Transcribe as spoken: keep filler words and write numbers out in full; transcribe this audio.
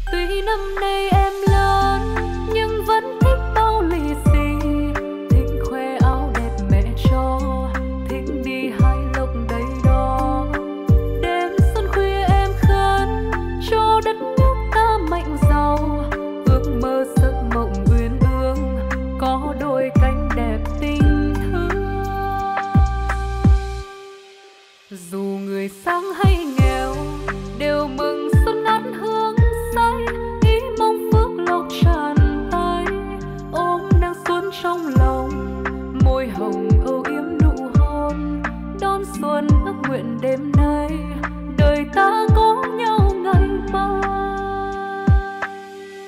Tuy năm nay em lớn nhưng vẫn thích bao lì xì, thích khoe áo đẹp mẹ cho, thích đi hái lộc đầy đó. Đêm xuân khuya em khấn cho đất nước ta mạnh giàu, ước mơ giấc mộng uyên ương có đôi cánh đẹp tình thương. Dù người sang hay nghèo đều mừng xuân ngát hương say, ý mong phước lộc tràn tay, ôm nắng xuân trong lòng, môi hồng âu yếm nụ hôn, đón xuân ước nguyện đêm